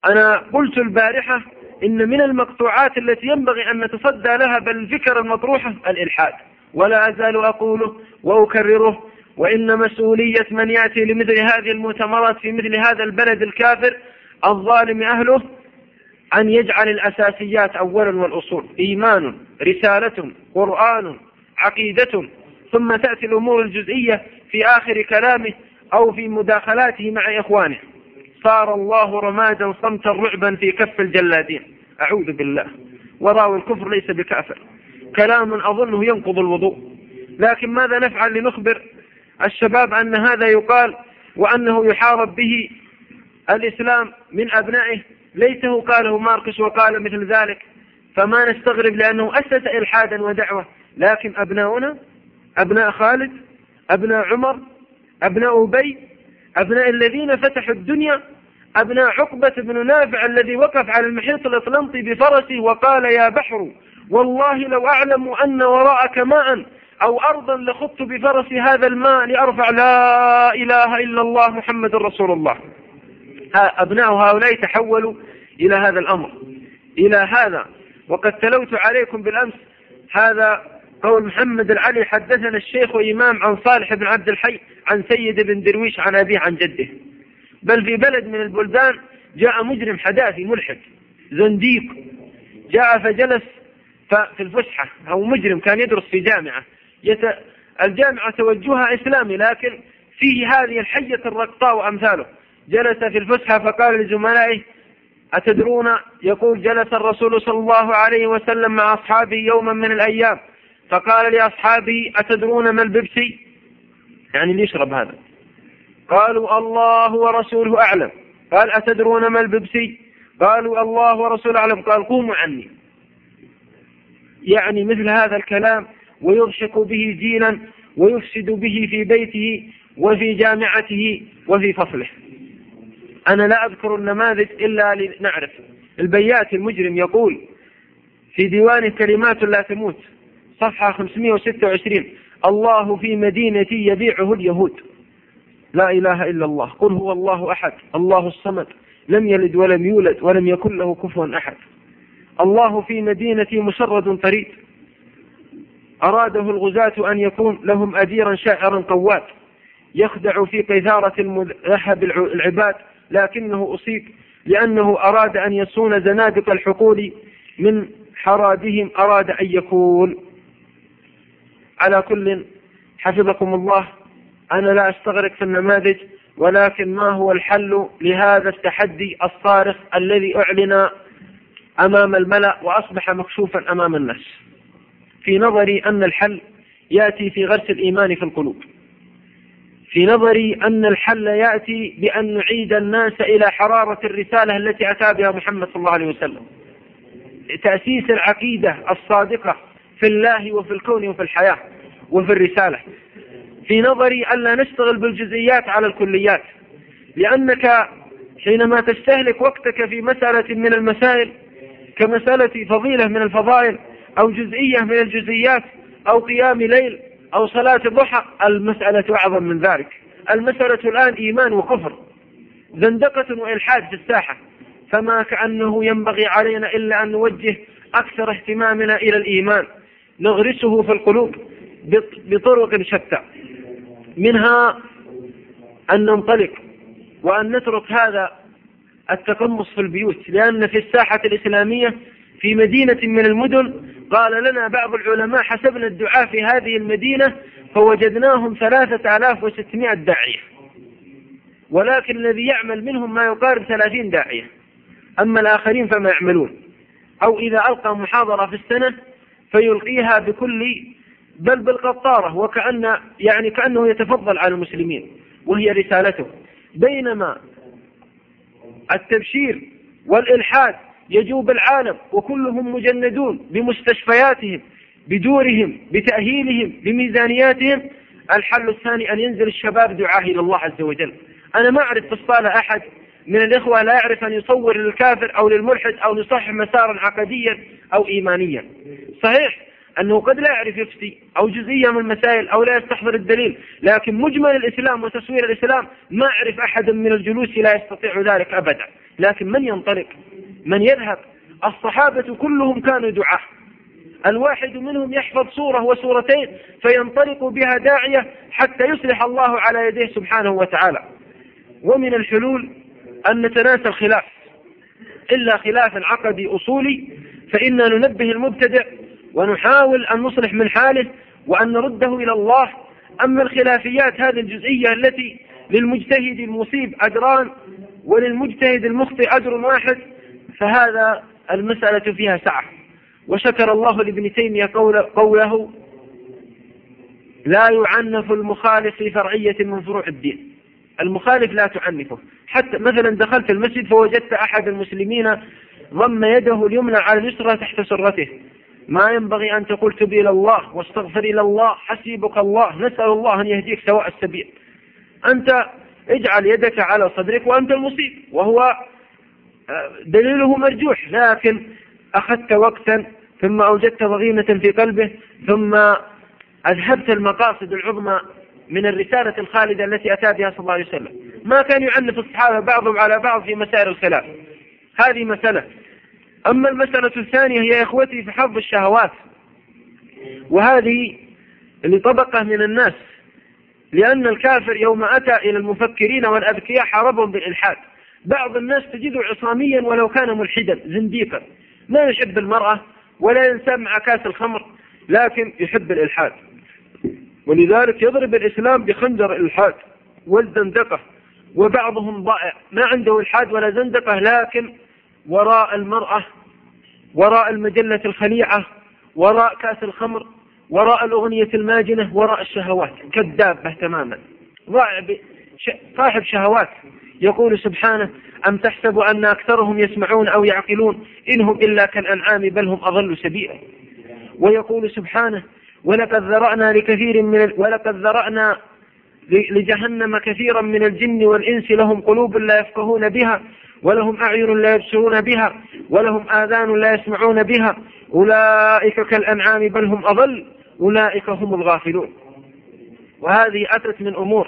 أنا قلت البارحة إن من المقطوعات التي ينبغي أن نتصدى لها بل الفكر المطروحة الإلحاد، ولا أزال أقوله وأكرره، وإن مسؤولية من يأتي لمثل هذه المؤتمرات في مثل هذا البلد الكافر الظالم أهله أن يجعل الأساسيات أولا والأصول: إيمان، رسالة، قرآن، عقيدة، ثم تأتي الأمور الجزئية في آخر كلامه أو في مداخلاته مع إخوانه. صار الله رمادا صمتا رعبا في كف الجلادين، أعوذ بالله. وراوي الكفر ليس بكافر، كلام أظنه ينقض الوضوء. لكن ماذا نفعل لنخبر الشباب أن هذا يقال وأنه يحارب به الإسلام من أبنائه؟ ليته قاله ماركس وقال مثل ذلك، فما نستغرب لأنه أسس إلحادا ودعوة. لكن أبناؤنا، أبناء خالد، أبناء عمر، أبناء أبي، أبناء الذين فتحوا الدنيا، أبناء عقبة بن نافع الذي وقف على المحيط الأطلنطي بفرسه وقال: يا بحر والله لو أعلم أن وراءك ماء أو أرضا لخضت بفرسي هذا الماء لأرفع لا إله إلا الله محمد رسول الله. أبناء هؤلاء تحولوا إلى هذا الأمر، إلى هذا. وقد تلوت عليكم بالأمس هذا قول محمد العلي: حدثنا الشيخ وإمام عن صالح بن عبد الحي عن سيد بن درويش عن أبيه عن جده. بل في بلد من البلدان جاء مجرم حداثي ملحد زنديق، جاء فجلس في الفسحة، أو مجرم كان يدرس في جامعة، الجامعة توجهها إسلامي لكن فيه هذه الحية الرقطاء وأمثاله. جلس في الفسحة فقال لزملائه: أتدرون، يقول: جلس الرسول صلى الله عليه وسلم مع أصحابه يوما من الأيام فقال لأصحابه: أتدرون ما البيبسي؟ يعني اللي يشرب هذا. قالوا: الله ورسوله أعلم. قال: أتدرون ما البيبسي؟ قالوا: الله ورسوله أعلم. قال: قوموا عني. يعني مثل هذا الكلام، ويضحك به جيلا ويفسد به في بيته وفي جامعته وفي فصله. أنا لا أذكر النماذج إلا لنعرف. البيات المجرم يقول في ديوان كلمات لا تموت صفحة 526: الله في مدينتي يبيعه اليهود، لا إله إلا الله، قل هو الله أحد الله الصمد لم يلد ولم يولد ولم يكن له كفوا أحد. الله في مدينتي مشرد طريد، أراده الغزاة أن يكون لهم أديرا شاعرا قوات، يخدع في قيثارة المذهب العباد، لكنه أصيب لأنه أراد أن يصون زنادق الحقول من حرادهم أراد أن يكون. على كل، حفظكم الله، أنا لا أستغرق في النماذج، ولكن ما هو الحل لهذا التحدي الصارخ الذي أعلن أمام الملأ وأصبح مكشوفا أمام الناس؟ في نظري أن الحل يأتي في غرس الإيمان في القلوب. في نظري أن الحل يأتي بأن نعيد الناس إلى حرارة الرسالة التي أتى بها محمد صلى الله عليه وسلم، تأسيس العقيدة الصادقة في الله وفي الكون وفي الحياة وفي الرسالة. في نظري ألا نشتغل بالجزئيات على الكليات، لأنك حينما تستهلك وقتك في مسألة من المسائل كمسألة فضيلة من الفضائل أو جزئية من الجزئيات أو قيام ليل أو صلاة ضحى، المسألة أعظم من ذلك. المسألة الآن إيمان وكفر، زندقة وإلحاد في الساحة، فما كأنه ينبغي علينا إلا أن نوجه أكثر اهتمامنا إلى الإيمان، نغرسه في القلوب بطرق شتى، منها أن ننطلق وأن نترك هذا التقمص في البيوت. لأن في الساحة الإسلامية في مدينة من المدن قال لنا بعض العلماء: حسبنا الدعاء في هذه المدينة فوجدناهم 3600 داعية، ولكن الذي يعمل منهم ما يقارب 30 داعية، أما الآخرين فما يعملون. أو إذا ألقى محاضرة في السنة فيلقيها بل بالقطارة، كأنه يتفضل على المسلمين وهي رسالته. بينما التبشير والإلحاد يجوب العالم وكلهم مجندون بمستشفياتهم بدورهم بتأهيلهم بميزانياتهم. الحل الثاني أن ينزل الشباب دعاه إلى الله عز وجل. أنا ما أعرف في الصالة أحد من الإخوة لا يعرف أن يصور للكافر أو للملحد أو يصحح مسارا عقديا أو إيمانيا. صحيح أنه قد لا يعرف يفتي أو جزئية من المسائل أو لا يستحضر الدليل، لكن مجمل الإسلام وتصوير الإسلام ما أعرف أحد من الجلوس لا يستطيع ذلك أبدا. لكن من ينطلق؟ من يذهب؟ الصحابة كلهم كانوا دعاة، الواحد منهم يحفظ سورة وسورتين فينطلق بها داعية حتى يصلح الله على يديه سبحانه وتعالى. ومن الحلول أن نتناسى الخلاف، إلا خلافا عقدي أصولي فإنا ننبه المبتدع ونحاول أن نصلح من حاله وأن نرده إلى الله. أما الخلافيات هذه الجزئية التي للمجتهد المصيب أجران وللمجتهد المخطئ أجر واحد، فهذا المسألة فيها سعة. وشكر الله لابن تيمية قوله: لا يعنف المخالف في فرعية من فروع الدين. المخالف لا تعنفه. حتى مثلا دخلت المسجد فوجدت أحد المسلمين ضم يده اليمنى على اليسرى تحت سرته، ما ينبغي أن تقول تب إلى الله واستغفر إلى الله حسيبك الله نسأل الله أن يهديك سواء السبيل. أنت اجعل يدك على صدرك وأنت المصيب، وهو دليله مرجوح، لكن أخذت وقتا ثم أوجدت ضغينة في قلبه ثم أذهبت المقاصد العظمى من الرسالة الخالدة التي أتى بها صلى الله عليه وسلم. ما كان يعنف الصحابة بعضهم على بعض في مسائل الخلاف، هذه مسألة. أما المسألة الثانية هي يا إخوتي في حظ الشهوات، وهذه لطبقة من الناس، لأن الكافر يوم أتى إلى المفكرين والأذكياء حاربهم بالإلحاد. بعض الناس تجده عصاميا ولو كان ملحدا زنديقا، لا يحب المرأة ولا ينسى مع كاس الخمر، لكن يحب الإلحاد، ولذلك يضرب الإسلام بخنجر الإلحاد والزندقة. وبعضهم ضائع ما عنده إلحاد ولا زندقة، لكن وراء المرأة، وراء المجلة الخليعة، وراء كاس الخمر، وراء الأغنية الماجنة، وراء الشهوات، كذابة تماما، ضائع صاحب شهوات. يقول سبحانه: أم تحسب أن أكثرهم يسمعون أو يعقلون إنهم إلا كالأنعام بل هم أضل سبيلا. ويقول سبحانه: ولقد ذرأنا لجهنم كثيرا من الجن والإنس لهم قلوب لا يفقهون بها ولهم أعين لا يبصرون بها ولهم آذان لا يسمعون بها أولئك كالأنعام بل هم أضل أولئك هم الغافلون. وهذه أتت من أمور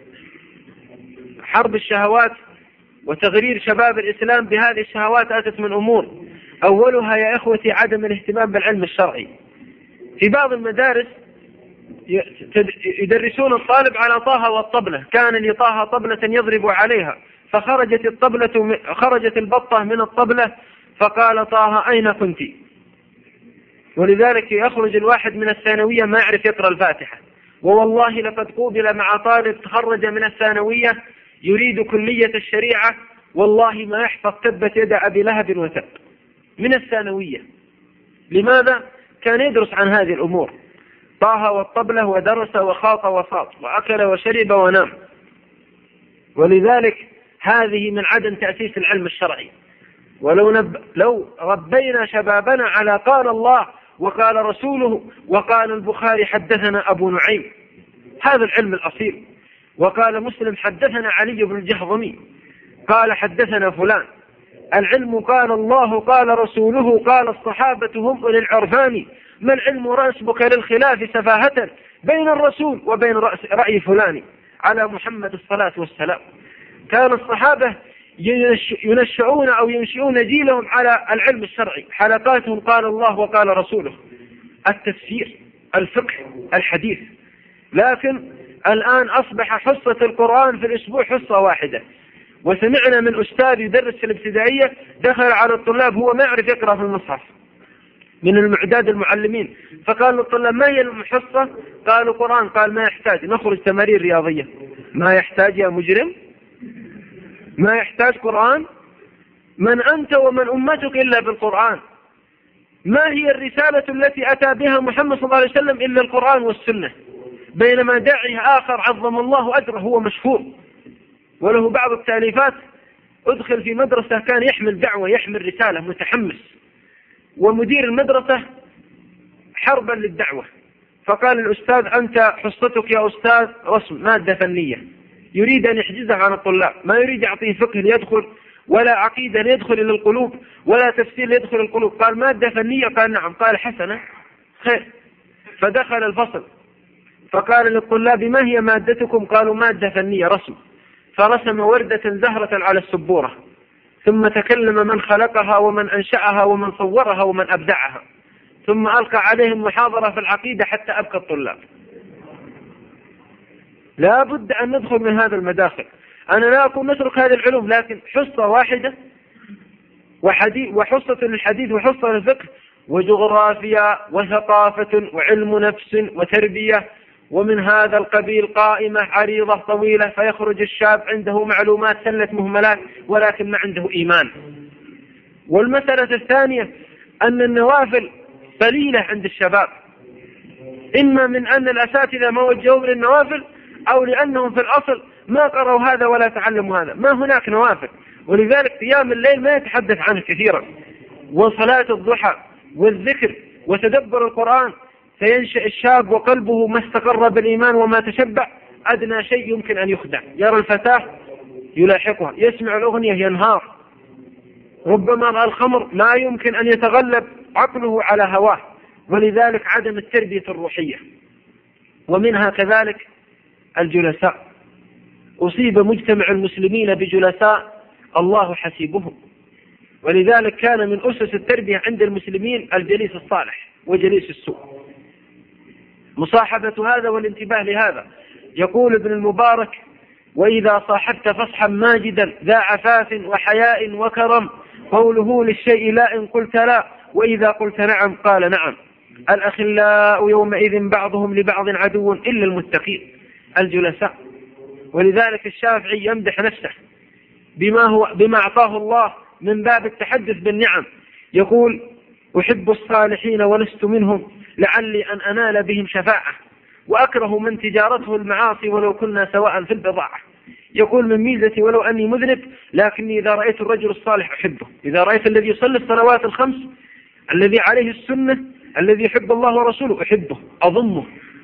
حرب الشهوات وتغرير شباب الإسلام بهذه الشهوات، أتت من أمور أولها يا إخوتي عدم الاهتمام بالعلم الشرعي. في بعض المدارس يدرسون الطالب على طه والطبلة، كان لطه طبلة يضرب عليها خرجت البطة من الطبلة فقال طه أين كنت؟ ولذلك يخرج الواحد من الثانوية ما يعرف يقرأ الفاتحة. ووالله لقد قوبل مع طالب تخرج من الثانوية يريد كلية الشريعة، والله ما يحفظ تبت يد أبي لهب وتب من الثانوية. لماذا؟ كان يدرس عن هذه الأمور، طه والطبلة، ودرس وخاط وصاط وأكل وشرب ونام. ولذلك هذه من عدم تأسيس العلم الشرعي. لو ربينا شبابنا على قال الله وقال رسوله وقال البخاري حدثنا أبو نعيم، هذا العلم الأصيل، وقال مسلم حدثنا علي بن الجهضمي قال حدثنا فلان، العلم قال الله قال رسوله قال الصحابة هم أولي العرفان، ما العلم رأسبك للخلاف سفاهة بين الرسول وبين رأي فلان على محمد الصلاة والسلام. كان الصحابة ينشؤون أو ينشئون جيلهم على العلم الشرعي، حلقاتهم قال الله وقال رسوله، التفسير، الفقه، الحديث. لكن الآن أصبح حصة القرآن في الأسبوع حصة واحدة. وسمعنا من أستاذ يدرس في الابتدائية دخل على الطلاب هو ما يعرف يقرأ في المصحف من المعداد المعلمين، فقال للطلاب ما هي الحصة؟ قالوا قرآن. قال ما يحتاج، نخرج تمارين رياضية. ما يحتاج يا مجرم؟ ما يحتاج قرآن؟ من أنت ومن أمتك إلا بالقرآن؟ ما هي الرسالة التي أتى بها محمد صلى الله عليه وسلم إلا القرآن والسنة؟ بينما داعي آخر عظم الله أجره هو مشهور وله بعض التاليفات، أدخل في مدرسة كان يحمل دعوة يحمل رسالة متحمس، ومدير المدرسة حربا للدعوة، فقال الأستاذ أنت حصتك يا أستاذ رسم مادة فنية، يريد أن يحجزها عن الطلاب، ما يريد يعطيه فقه ليدخل ولا عقيدة ليدخل إلى القلوب ولا تفسير ليدخل القلوب. قال مادة فنية؟ قال نعم. قال حسنة خير. فدخل الفصل فقال للطلاب ما هي مادتكم؟ قالوا مادة فنية رسم. فرسم وردة زهرة على السبورة ثم تكلم من خلقها ومن أنشأها ومن صورها ومن أبدعها، ثم ألقى عليهم محاضرة في العقيدة حتى أبكى الطلاب. لا بد أن ندخل من هذا المداخل. أنا لا أقول نترك هذه العلوم، لكن حصة واحدة وحصة للحديث وحصة للفقه وجغرافيا وثقافة وعلم نفس وتربية ومن هذا القبيل قائمة عريضة طويلة، فيخرج الشاب عنده معلومات سلة مهملات ولكن ما عنده إيمان. والمسألة الثانية أن النوافل قليلة عند الشباب، إما من أن الأساتذة ما وجهوا للنوافل أو لأنهم في الأصل ما قرأوا هذا ولا تعلموا هذا. ما هناك نوافل، ولذلك قيام الليل ما يتحدث عنه كثيرا، وصلاة الضحى والذكر وتدبر القرآن، فينشأ الشاب وقلبه ما استقر بالإيمان وما تشبع. أدنى شيء يمكن أن يخدع، يرى الفتاة يلاحقها، يسمع الأغنية ينهار، ربما رأى الخمر، لا يمكن أن يتغلب عقله على هواه. ولذلك عدم التربية الروحية. ومنها كذلك الجلساء. أصيب مجتمع المسلمين بجلساء الله حسيبهم، ولذلك كان من أسس التربية عند المسلمين الجليس الصالح وجليس السوء، مصاحبة هذا والانتباه لهذا. يقول ابن المبارك: وإذا صاحبت فصحا ماجدا ذا عفاف وحياء وكرم، قوله للشيء لا إن قلت لا، وإذا قلت نعم قال نعم. الأخلاء يومئذ بعضهم لبعض عدو إلا المتقين. الجلساء. ولذلك الشافعي يمدح نفسه بما أعطاه الله من باب التحدث بالنعم، يقول: أحب الصالحين ولست منهم لعلي أن أنال بهم شفاعة، وأكره من تجارته المعاصي ولو كنا سواء في البضاعة. يقول: من ميزتي ولو أني مذنب لكني إذا رأيت الرجل الصالح أحبه، إذا رأيت الذي يصلي الصلوات الخمس الذي عليه السنة الذي يحب الله ورسوله أحبه، أضمه،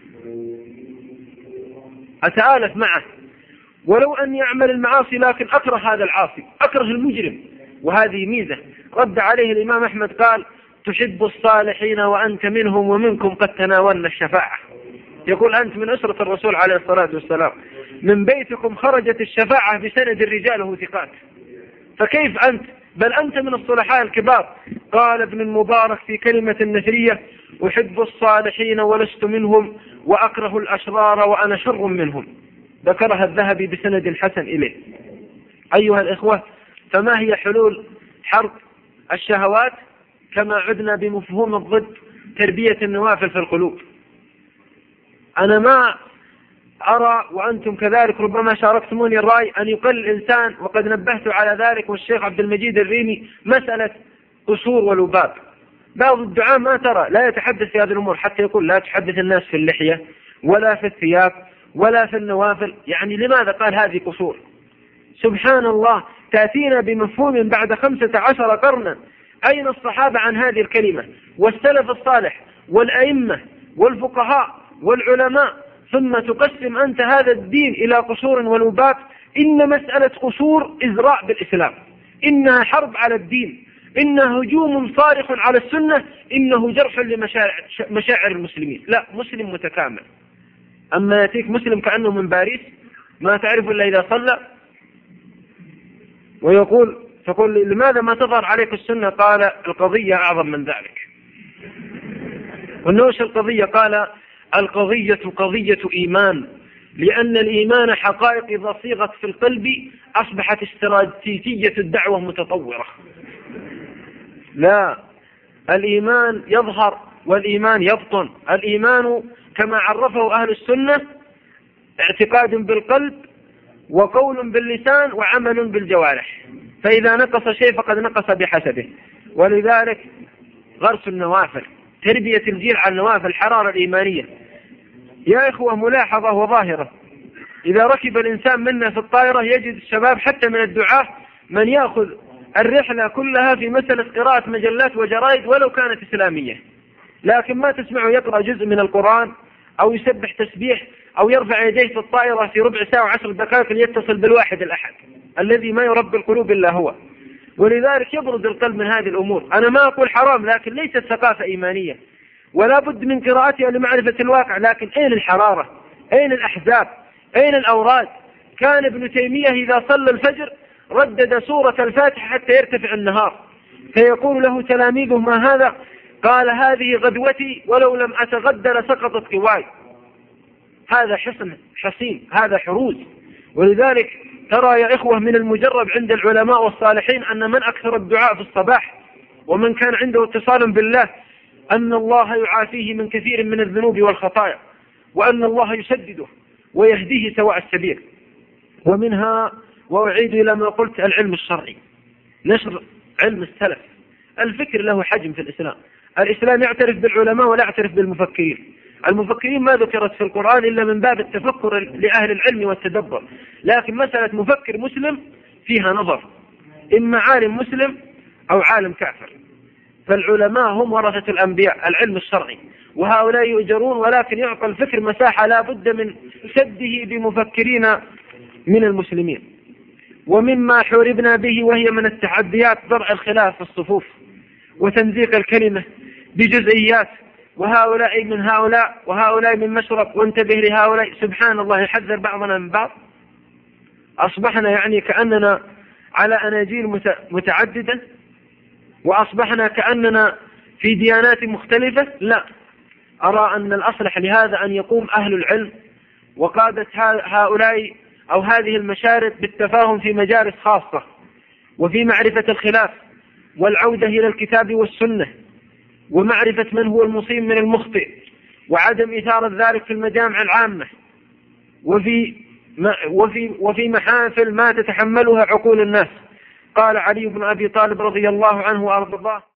أتآلف معه، ولو أني أعمل المعاصي لكن أكره هذا العاصي، أكره المجرم. وهذه ميزة. رد عليه الإمام أحمد قال: تحب الصالحين وأنت منهم ومنكم قد تناولنا الشفاعة. يقول: أنت من أسرة الرسول عليه الصلاة والسلام، من بيتكم خرجت الشفاعة بسند الرجال وثقات، فكيف أنت؟ بل أنت من الصلحاء الكبار. قال ابن المبارك في كلمة نثرية: أحب الصالحين ولست منهم وأكره الأشرار وأنا شر منهم. ذكرها الذهبي بسند حسن إليه. أيها الإخوة، فما هي حلول حرب الشهوات؟ كما عدنا بمفهوم الضد، تربية النوافل في القلوب. أنا ما أرى، وأنتم كذلك ربما شاركتموني الرأي، أن يقل الإنسان، وقد نبهت على ذلك والشيخ عبد المجيد الريمي، مسألة قصور ولباب. بعض الدعاء ما ترى لا يتحدث في هذه الأمور، حتى يقول لا تحدث الناس في اللحية ولا في الثياب ولا في النوافل. يعني لماذا قال هذه قصور؟ سبحان الله، تأتينا بمفهوم بعد 15 قرنا. أين الصحابة عن هذه الكلمة والسلف الصالح والأئمة والفقهاء والعلماء؟ ثم تقسم أنت هذا الدين إلى قصور ولباب. إن مسألة قصور إزراء بالإسلام، إنها حرب على الدين، إنها هجوم صارخ على السنة، إنه جرح لمشاعر المسلمين. لا، مسلم متكامل. أما يأتيك مسلم كأنه من باريس ما تعرف إلا إذا صلى، تقول لماذا ما تظهر عليك السنة؟ قال: القضية أعظم من ذلك. والنوش القضية؟ قال: القضية قضية إيمان، لأن الإيمان حقائق إذا صيغت في القلب أصبحت استراتيجية الدعوة متطورة. لا، الإيمان يظهر والإيمان يبطن. الإيمان كما عرفه أهل السنة اعتقاد بالقلب وقول باللسان وعمل بالجوارح، فإذا نقص شيء فقد نقص بحسبه. ولذلك غرس النوافل، تربية الجيل على النوافل، الحرارة الإيمانية. يا إخوة، ملاحظة وظاهرة: إذا ركب الإنسان منا في الطائرة يجد الشباب حتى من الدعاة من يأخذ الرحلة كلها في مسألة قراءة مجلات وجرائد ولو كانت إسلامية، لكن ما تسمعه يقرأ جزء من القرآن أو يسبح تسبيح أو يرفع يديه في الطائرة في ربع ساعة و10 دقائق ليتصل بالواحد الأحد الذي ما يربي القلوب إلا هو. ولذلك يبرد القلب من هذه الأمور. أنا ما أقول حرام، لكن ليست ثقافة إيمانية، ولا بد من قراءتها لمعرفة الواقع. لكن أين الحرارة؟ أين الأحزاب؟ أين الأوراد؟ كان ابن تيمية إذا صلى الفجر ردد سورة الفاتحة حتى يرتفع النهار، فيقول له تلاميذه: ما هذا؟ قال: هذه غدوتي، ولو لم أتغدى لسقطت قواي. هذا حصين، هذا حروز. ولذلك ترى يا إخوة من المجرب عند العلماء والصالحين أن من أكثر الدعاء في الصباح ومن كان عنده اتصال بالله أن الله يعافيه من كثير من الذنوب والخطايا، وأن الله يسدده ويهديه سواء السبيل. ومنها، وأعيد إلى ما قلت، العلم الشرعي، نشر علم السلف. الفكر له حجم في الإسلام. الإسلام يعترف بالعلماء ولا يعترف بالمفكرين. المفكرين ما ذكرت في القرآن إلا من باب التفكر لأهل العلم والتدبر، لكن مسألة مفكر مسلم فيها نظر، إما عالم مسلم أو عالم كافر. فالعلماء هم ورثة الأنبياء، العلم الشرعي، وهؤلاء يؤجرون، ولكن يعطى الفكر مساحة لا بد من سده بمفكرين من المسلمين. ومما حوربنا به وهي من التحديات درء الخلاف في الصفوف وتمزيق الكلمة بجزئيات، وهؤلاء من هؤلاء وهؤلاء من مشرب، وانتبه لهؤلاء. سبحان الله، يحذر بعضنا من بعض. أصبحنا يعني كأننا على أناجيل متعددة، وأصبحنا كأننا في ديانات مختلفة. لا، أرى أن الأصلح لهذا أن يقوم أهل العلم وقادة هؤلاء أو هذه المشارب بالتفاهم في مجالس خاصة، وفي معرفة الخلاف والعودة إلى الكتاب والسنة، ومعرفة من هو المصيب من المخطئ، وعدم إثارة ذلك في المجامع العامة، وفي محافل ما تتحملها عقول الناس. قال علي بن أبي طالب رضي الله عنه وأرضاه: